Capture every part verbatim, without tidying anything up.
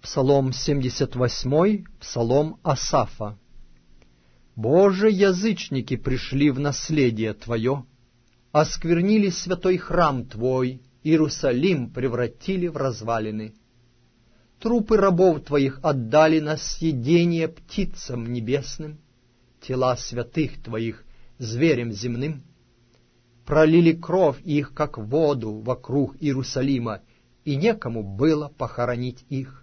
Псалом семьдесят восьмой, псалом Асафа. «Боже, язычники пришли в наследие Твое, осквернили святой храм Твой, Иерусалим превратили в развалины. Трупы рабов Твоих отдали на съедение птицам небесным, тела святых Твоих зверям земным. Пролили кровь их, как воду, вокруг Иерусалима, и некому было похоронить их.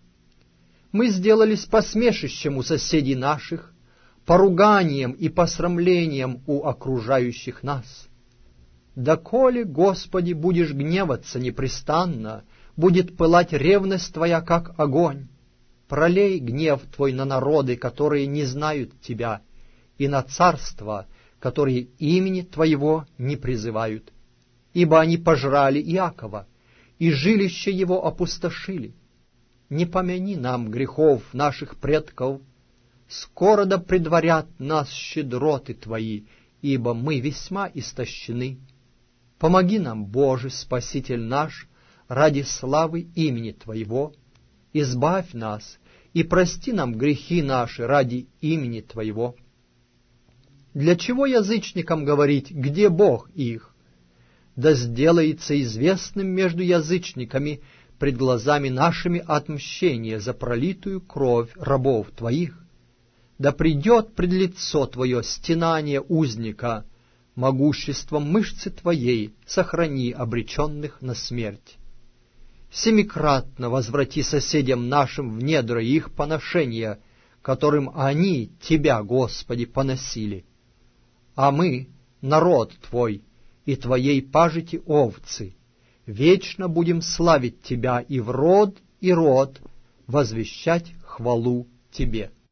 Мы сделались посмешищем у соседей наших, поруганием и посрамлением у окружающих нас. Доколе, Господи, будешь гневаться непрестанно, будет пылать ревность Твоя, как огонь. Пролей гнев Твой на народы, которые не знают Тебя, и на царства, которые имени Твоего не призывают. Ибо они пожрали Иакова, и жилище его опустошили. Не помяни нам грехов наших предков, скоро да предварят нас щедроты Твои, ибо мы весьма истощены. Помоги нам, Боже, Спаситель наш, ради славы имени Твоего, избавь нас и прости нам грехи наши ради имени Твоего. Для чего язычникам говорить, где Бог их? Да сделается известным между язычниками пред глазами нашими отмщение за пролитую кровь рабов Твоих. Да придет пред лицо Твое стенание узника, могуществом мышцы Твоей сохрани обреченных на смерть. Семикратно возврати соседям нашим в недра их поношения, которым они Тебя, Господи, поносили. А мы, народ Твой, и Твоей пажити овцы, вечно будем славить Тебя и в род, и род возвещать хвалу Тебе».